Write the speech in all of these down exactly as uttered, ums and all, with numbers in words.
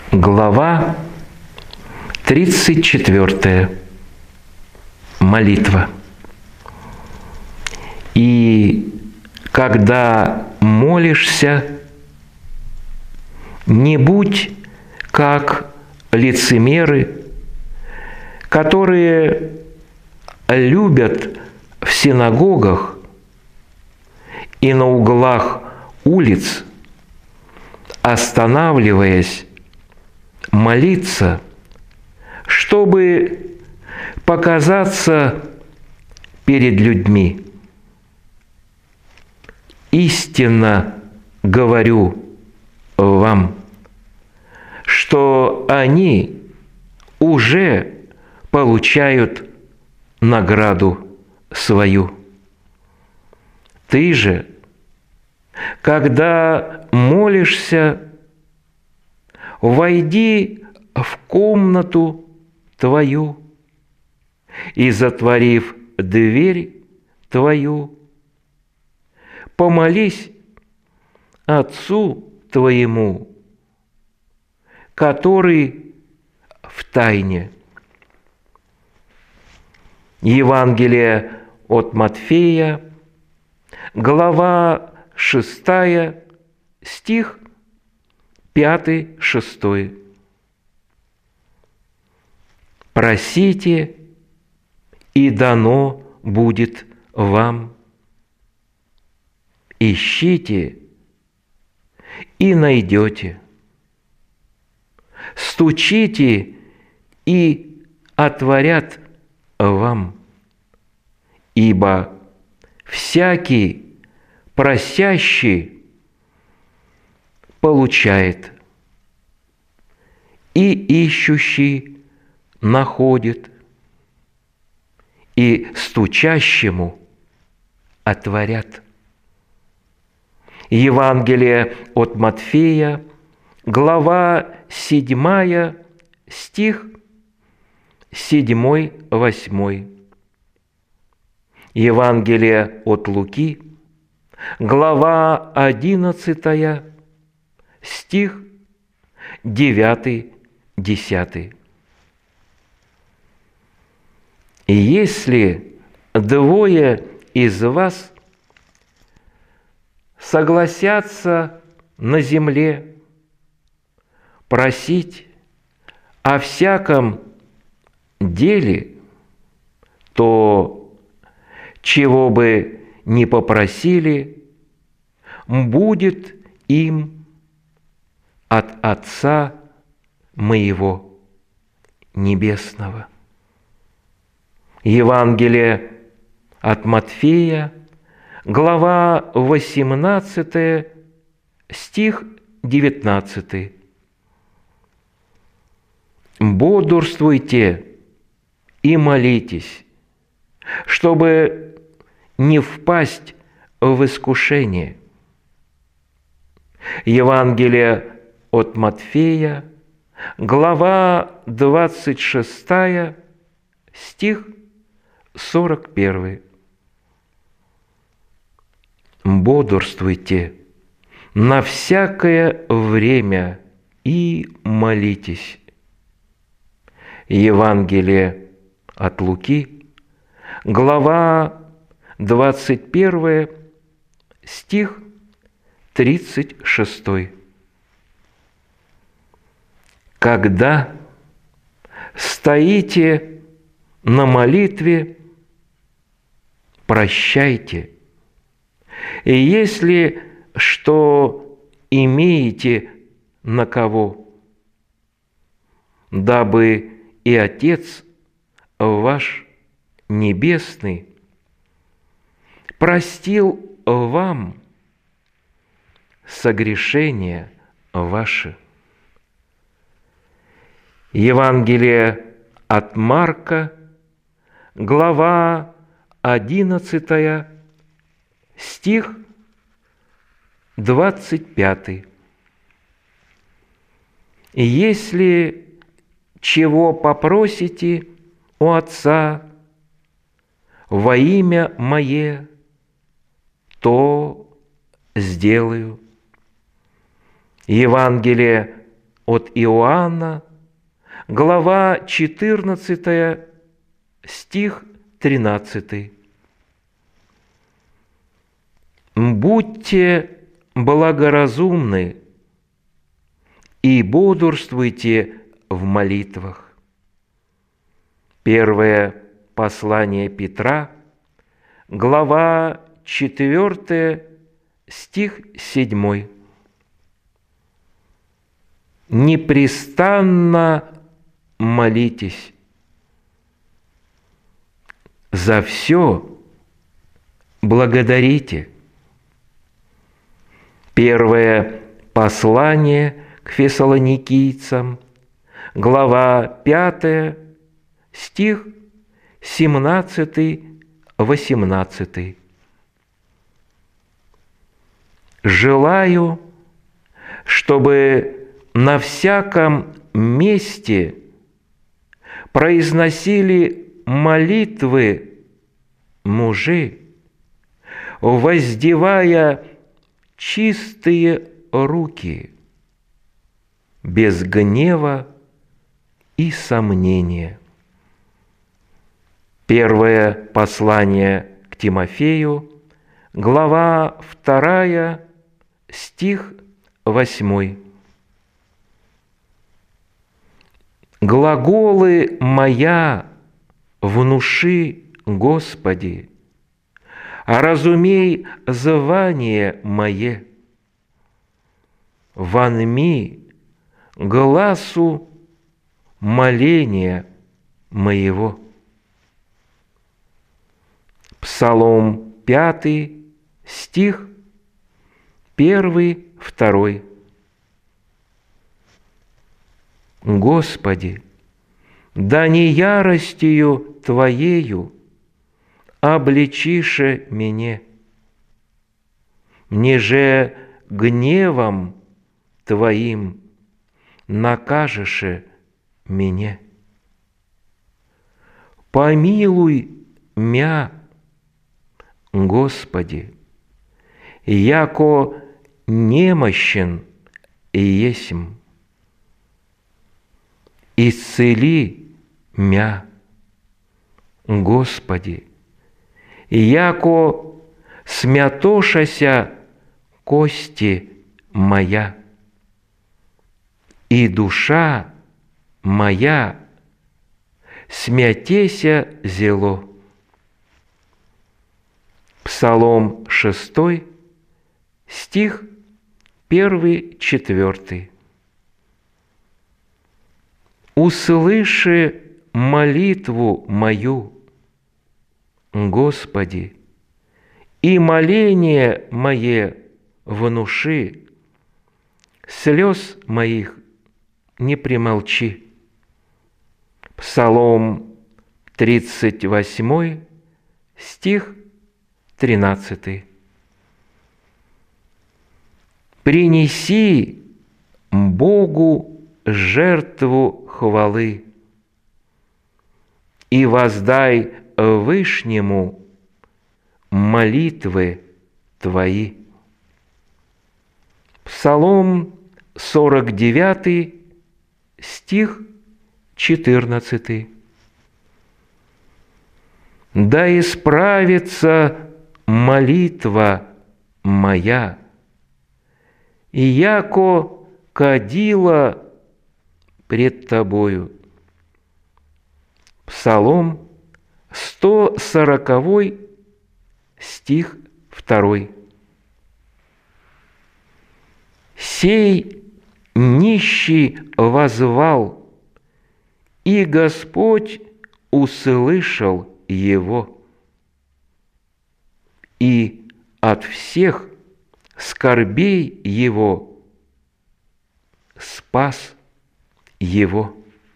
Глава тридцать четвёртая. Молитва. И когда молишься, не будь как лицемеры, которые любят в синагогах и на углах улиц, останавливаясь, молиться, чтобы показаться перед людьми. Истинно говорю вам, что они уже получают награду свою. Ты же, когда молишься, войди в комнату твою и, затворив дверь твою, помолись Отцу твоему, который в тайне. Евангелие от Матфея, глава шестая, стих пятый, шестой. Просите, и дано будет вам. Ищите, и найдете. Стучите, и отворят вам. Ибо всякий просящий получает, и ищущий находит, и стучащему отворят. Евангелие от Матфея, глава седьмая, стих седьмой, восьмой. Евангелие от Луки, глава одиннадцатая, стих девятый, десятый. И если двое из вас согласятся на земле просить о всяком деле, то чего бы ни попросили, будет им от Отца моего Небесного. Евангелие от Матфея, глава восемнадцатая, стих девятнадцатый. Бодрствуйте и молитесь, чтобы не впасть в искушение. Евангелие от Матфея, глава двадцать шестая, стих сорок первый. Бодрствуйте на всякое время и молитесь. Евангелие от Луки, глава двадцать первая, стих тридцать шестой. Когда стоите на молитве, прощайте, и если что имеете на кого, дабы и Отец ваш Небесный простил вам согрешения ваши. Евангелие от Марка, глава одиннадцатая, стих двадцать пятый. Если чего попросите у Отца во имя Мое, то сделаю. Евангелие от Иоанна, глава четырнадцатая, стих тринадцатый. «Будьте благоразумны и бодрствуйте в молитвах». Первое послание Петра, глава четвертая, стих седьмой. «Непрестанно молитесь, за все благодарите». Первое послание к фессалоникийцам, глава пятая, стих семнадцатый-восемнадцатый. «Желаю, чтобы на всяком месте произносили молитвы мужи, воздевая чистые руки, без гнева и сомнения». Первое послание к Тимофею, глава вторая, стих восьмой. «Глаголы моя внуши, Господи, а разумей звание мое. Вонми гласу моления моего». Псалом пятый, стих первый, второй. «Господи, да не яростью Твоею обличише меня, неже гневом Твоим накажеше меня. Помилуй мя, Господи, яко немощен есмь. Исцели мя, Господи, яко смятошася кости моя, и душа моя смятеся зело». Псалом шестой, стих первый, четвертый. «Услыши молитву мою, Господи, и моление мое внуши, слез моих не примолчи». Псалом тридцать восьмой, стих тринадцатый. «Принеси Богу жертву хвалы и воздай Вышнему молитвы твои». Псалом сорок девятый, стих четырнадцатый. «Да исправится молитва моя, и яко кадила пред Тобою». Псалом сто сороковой, стих второй. «Сей нищий воззвал, и Господь услышал его, и от всех скорбей его спас его».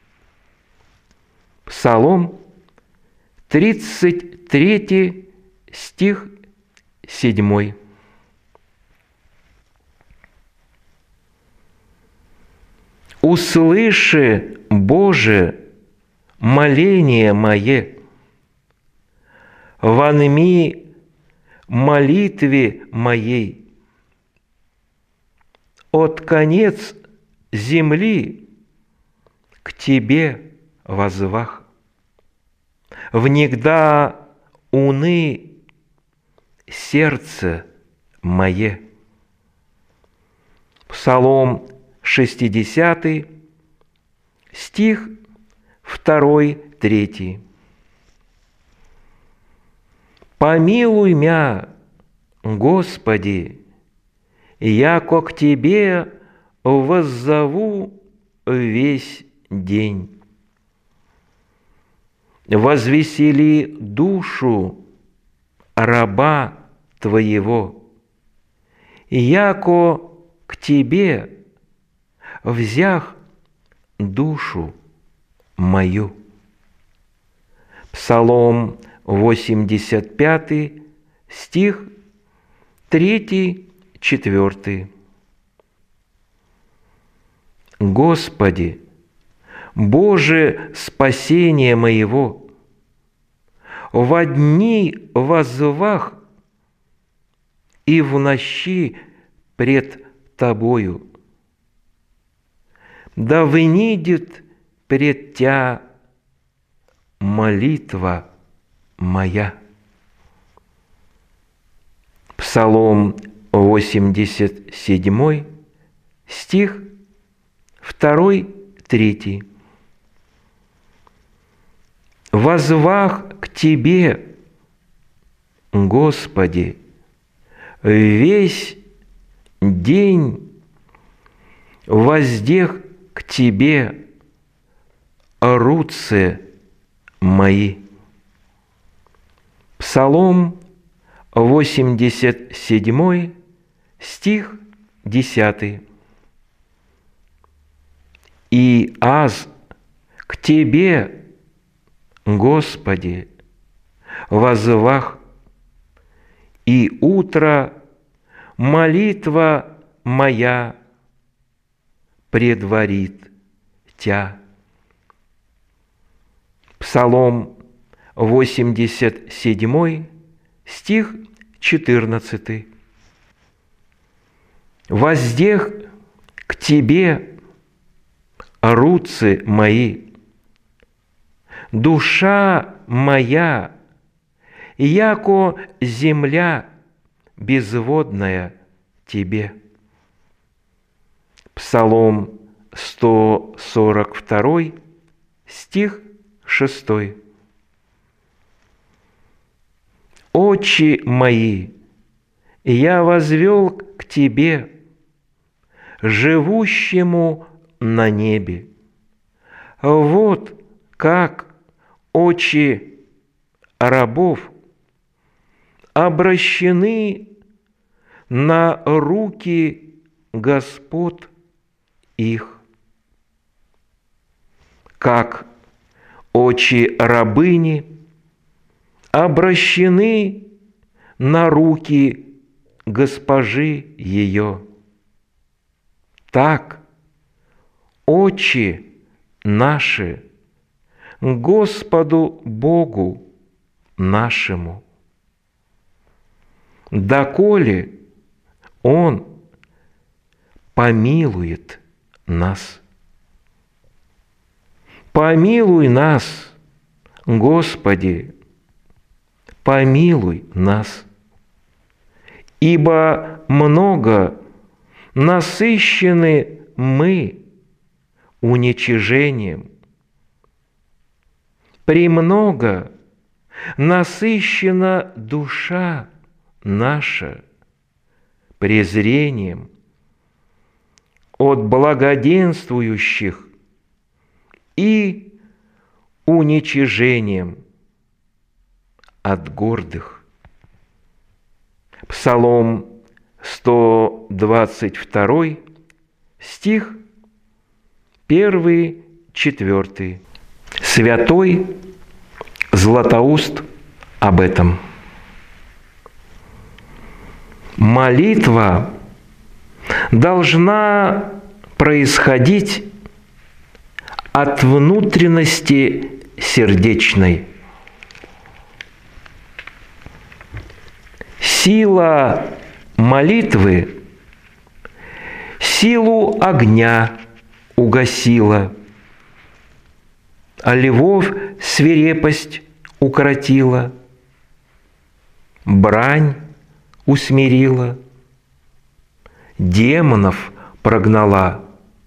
Псалом тридцать третий, стих седьмой. «Услыши, Боже, моление мое, вонми молитве моей, от конец земли к Тебе воззвах. Внегда уны сердце мое. Псалом шестидесятый, стих второй, третий. Помилуй мя, Господи, яко к Тебе воззову весь день. Возвесели душу раба Твоего, яко к Тебе взях душу мою. Псалом восемьдесят пятый, стих третий, четвертый. Господи, Боже спасение моего, во дни воззвах и в нощи пред Тобою. Да внидит пред Тя молитва моя. Псалом восемьдесят седьмой, стих второй, третий. Воззвах к Тебе, Господи, весь день, воздех к Тебе руцы мои. Псалом восемьдесят седьмой, стих десятый. И аз к Тебе, Господи, воззвах, и утро молитва моя предварит Тя. Псалом восемьдесят седьмой, стих четырнадцатый. Воздех к Тебе руцы мои, душа моя, яко земля безводная Тебе. Псалом сто сорок второй, стих шестой. Очи мои я возвел к Тебе, живущему на небе. Вот как очи рабов обращены на руки господ их, как очи рабыни обращены на руки госпожи ее. Так очи наши Господу Богу нашему, доколе Он помилует нас. Помилуй нас, Господи, помилуй нас, ибо много насыщены мы уничижением, премного насыщена душа наша презрением от благоденствующих и уничижением от гордых. Псалом сто двадцать второй, стих первый, четвертый. Святой Златоуст об этом. Молитва должна происходить от внутренности сердечной. Сила молитвы силу огня угасила, а львов свирепость укротила, брань усмирила, демонов прогнала,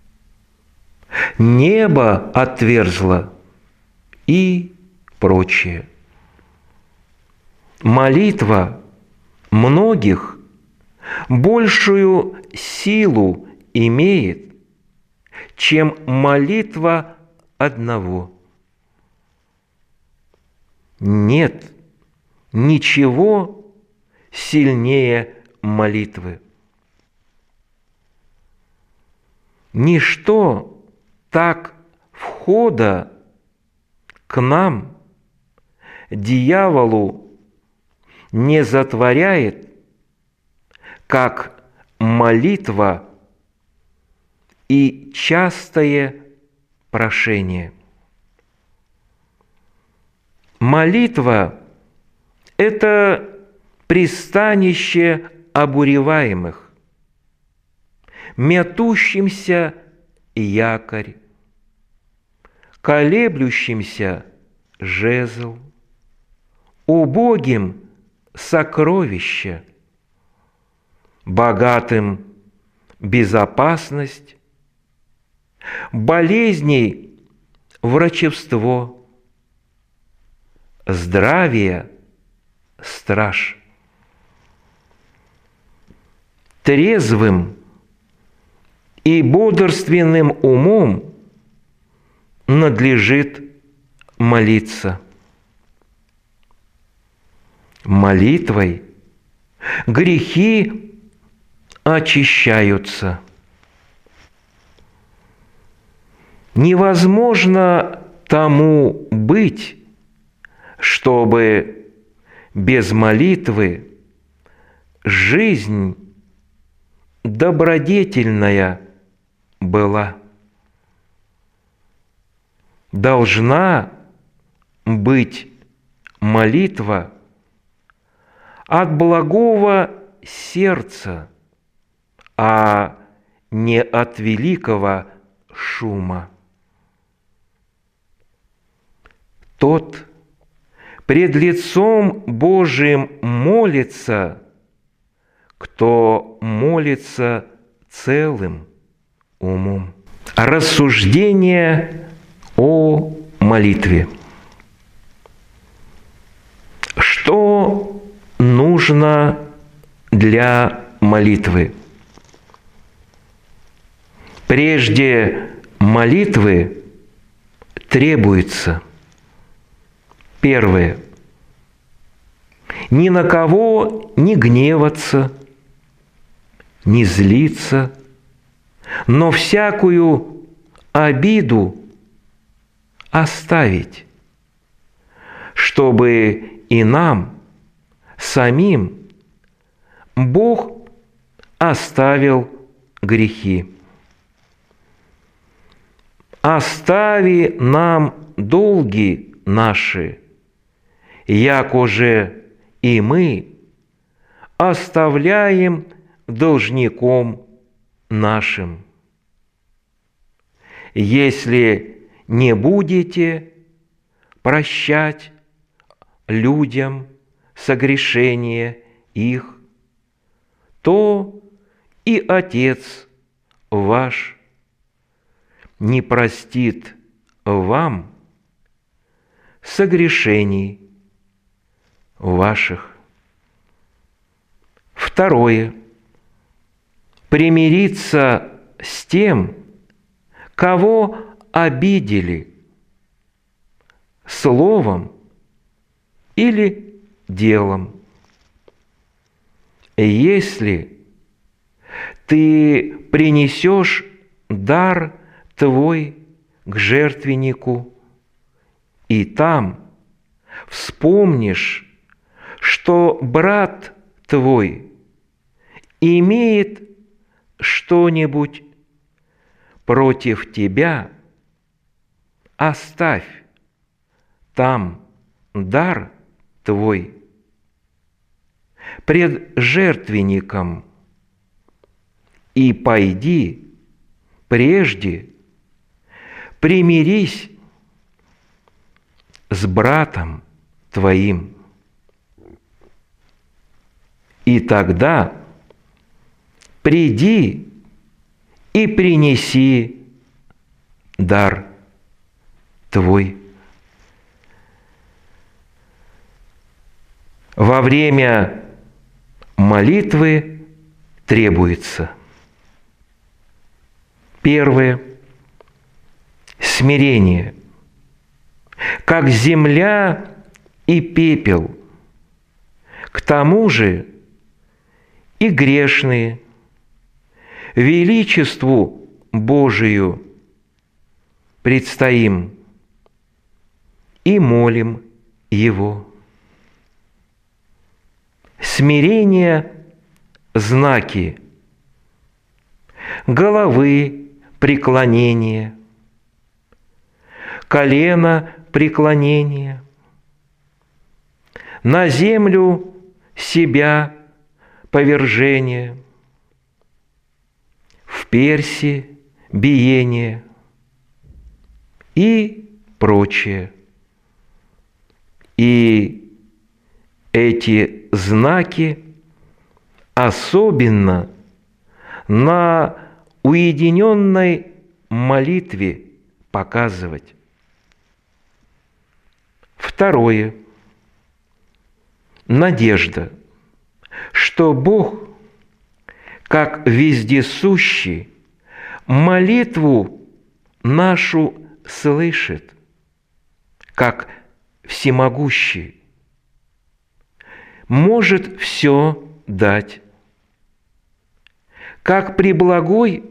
небо отверзла и прочее. Молитва многих большую силу имеет, чем молитва одного. Нет ничего сильнее молитвы. Ничто так входа к нам, дьяволу, не затворяет, как молитва и частое прошение. Молитва – это пристанище обуреваемых, метущимся якорь, колеблющимся жезл, убогим сокровище, богатым безопасность, болезней врачевство, здравие страж. Трезвым и бодрственным умом надлежит молиться. Молитвой грехи очищаются. Невозможно тому быть, чтобы без молитвы жизнь добродетельная была. Должна быть молитва от благого сердца, а не от великого шума. Тот пред лицом Божиим молится, кто молится целым умом. Рассуждение о молитве. Что нужно для молитвы? Прежде молитвы требуется: первое, ни на кого не гневаться, не злиться, но всякую обиду оставить, чтобы и нам самим Бог оставил грехи. Остави нам долги наши, яко же и мы оставляем должником нашим. Если не будете прощать людям согрешения их, то и Отец ваш не простит вам согрешений ваших. Второе. Примириться с тем, кого обидели словом или делом. Если ты принесешь дар твой к жертвеннику, и там вспомнишь, что брат твой имеет что-нибудь против тебя, оставь там дар твой пред жертвенником и пойди прежде примирись с братом твоим, и тогда приди и принеси дар твой. Во время молитвы требуется: первое – смирение, как земля и пепел, к тому же и грешные величеству Божию предстоим и молим Его. Смирение – знаки головы преклонения, колено преклонения, на землю себя повержение, в перси биение и прочее. И эти знаки особенно на уединенной молитве показывать. Второе. Надежда, что Бог, как вездесущий, молитву нашу слышит, как всемогущий, может все дать, как преблагой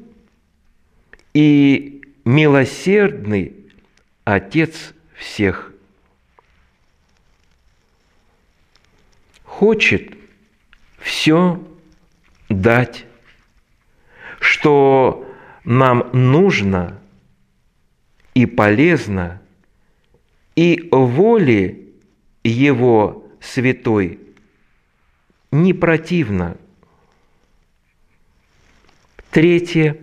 и милосердный Отец всех. Хочет все дать, что нам нужно и полезно, и воле Его святой не противно. Третье.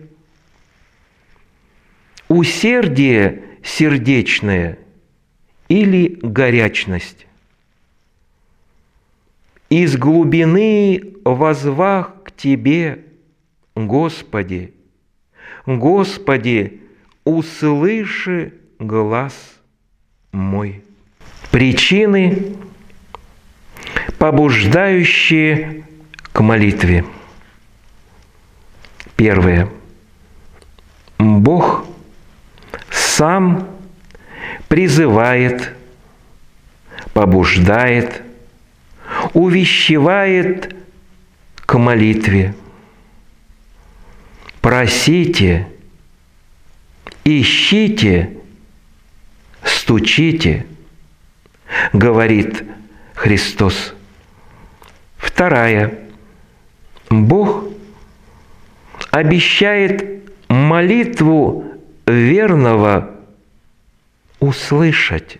Усердие сердечное или горячность. Из глубины возвах к Тебе, Господи, Господи, услыши глас мой. Причины, побуждающие к молитве. Первое. Бог сам призывает, побуждает, увещевает к молитве. Просите, ищите, стучите, говорит Христос. Вторая. Бог обещает молитву верного услышать.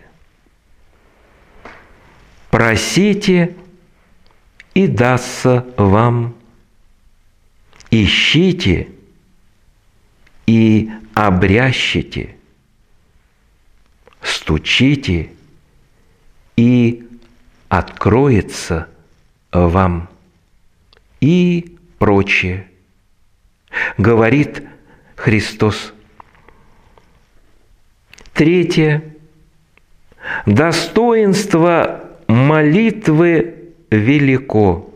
Просите, и дастся вам. Ищите, и обрящите. Стучите, и откроется вам. И прочее. Говорит Христос. Третье. Достоинство молитвы велико,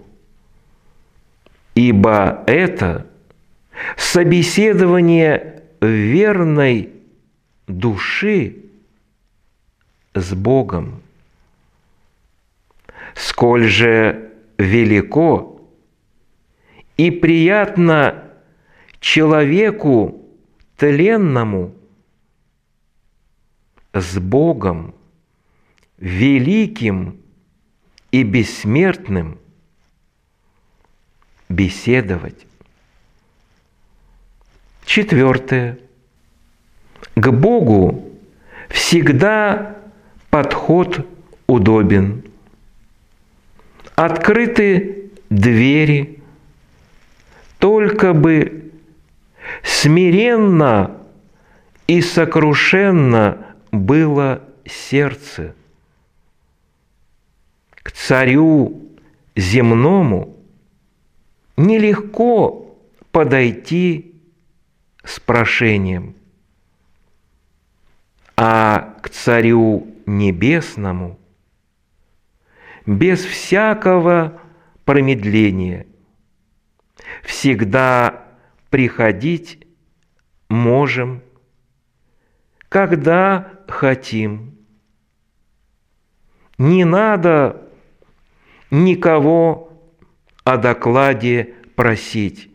ибо это собеседование верной души с Богом. Сколь же велико и приятно человеку тленному с Богом, великим и бессмертным, беседовать. Четвертое. К Богу всегда подход удобен. Открыты двери, только бы смиренно и сокрушенно было сердце. К царю земному нелегко подойти с прошением, а к царю небесному без всякого промедления всегда приходить можем, когда хотим. Не надо никого о докладе просить.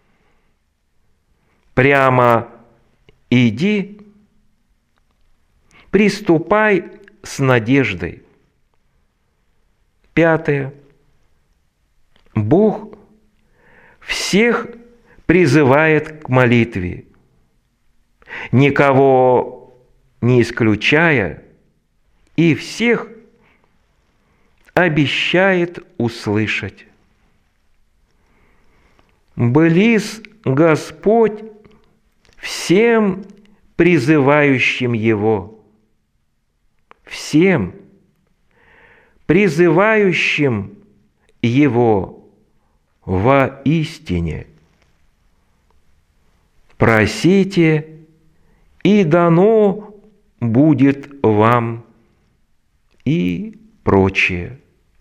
Прямо иди, приступай с надеждой. Пятое. Бог всех призывает к молитве, никого не исключая, и всех обещает услышать. Близ Господь всем призывающим Его, всем призывающим Его воистине. Просите, и дано будет вам, и прочее.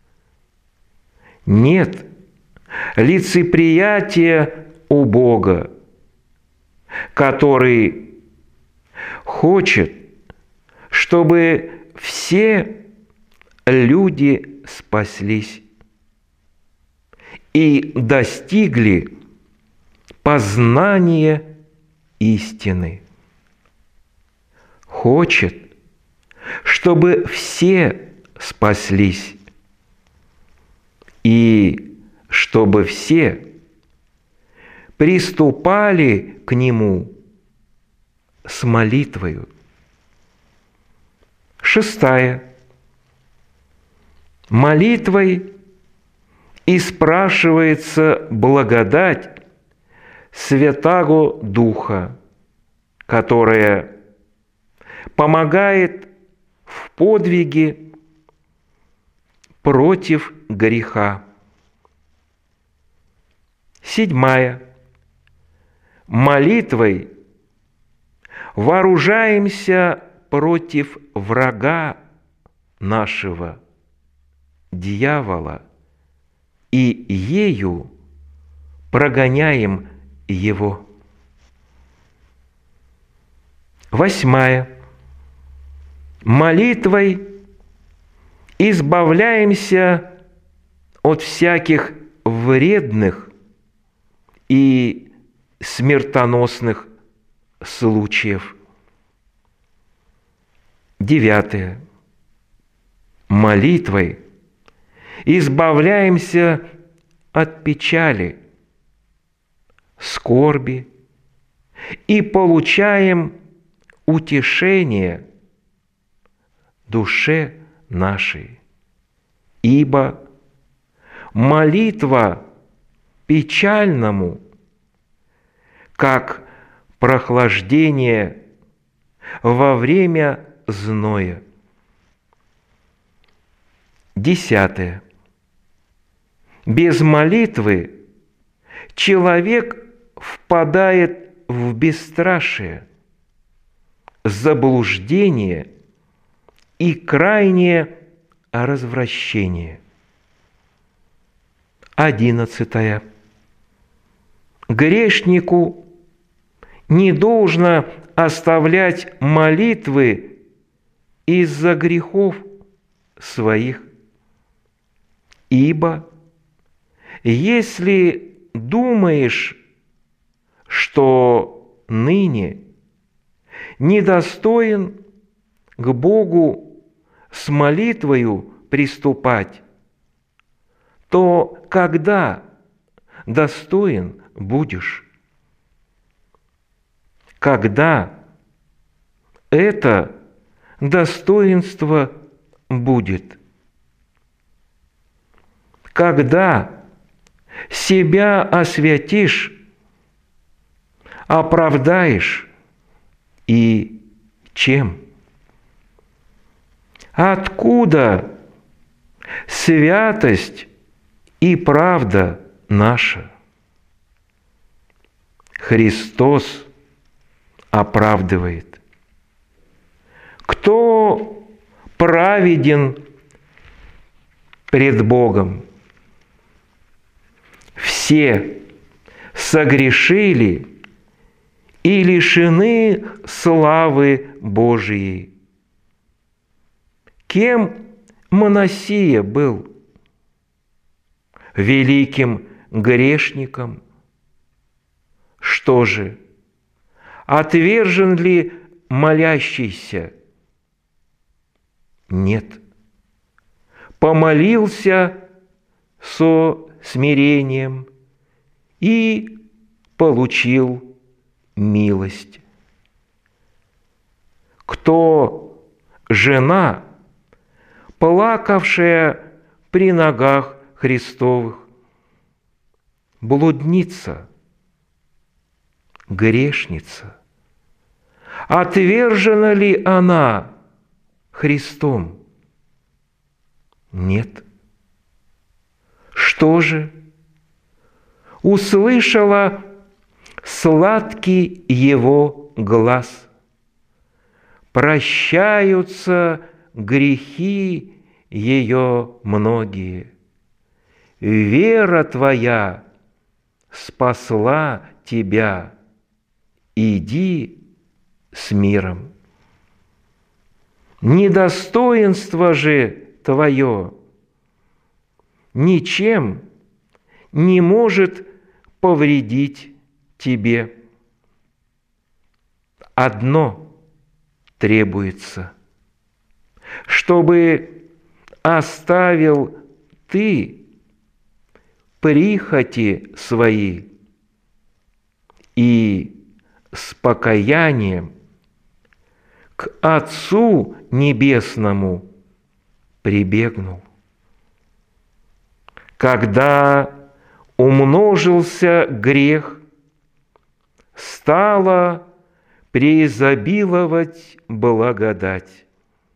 Нет лицеприятия у Бога, который хочет, чтобы все люди спаслись и достигли познания истины. Хочет, чтобы все спаслись и чтобы все приступали к Нему с молитвою. Шестая. Молитвой и спрашивается благодать Святаго Духа, которая помогает в подвиге против греха. Седьмая. Молитвой вооружаемся против врага нашего, дьявола, и ею прогоняем его. Восьмая. Молитвой избавляемся от всяких вредных и смертоносных случаев. Девятое. Молитвой избавляемся от печали, скорби и получаем утешение душе нашей. Ибо молитва печальному, как прохлаждение во время зноя. Десятое. Без молитвы человек впадает в бесстрашие, заблуждение и крайнее развращение. Одиннадцатое. Грешнику не должно оставлять молитвы из-за грехов своих, ибо если думаешь, что ныне недостоин к Богу с молитвою приступать, то когда достоин будешь? Когда это достоинство будет? Когда себя освятишь, оправдаешь и чем? Откуда святость и правда наша? Христос оправдывает. Кто праведен пред Богом? Все согрешили и лишены славы Божией. Кем Манасия был? Великим грешником? Что же, отвержен ли молящийся? Нет. Помолился со смирением и получил милость. Кто жена, плакавшая при ногах Христовых? Блудница, грешница. Отвержена ли она Христом? Нет. Что же? Услышала сладкий его глаз. Прощаются грехи ее многие. Вера твоя спасла тебя. Иди с миром. Недостоинство же твое ничем не может повредить тебе. Одно требуется, чтобы оставил ты прихоти свои и с покаянием к Отцу Небесному прибегнул. Когда умножился грех, стала преизобиловать благодать.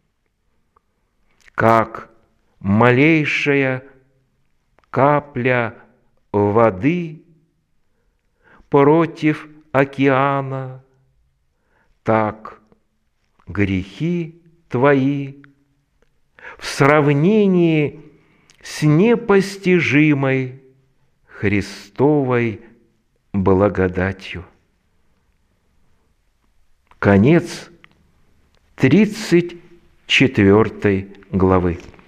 Как малейшая капля воды против океана, так грехи твои в сравнении с непостижимой Христовой благодатью. Конец тридцать четвёртой главы.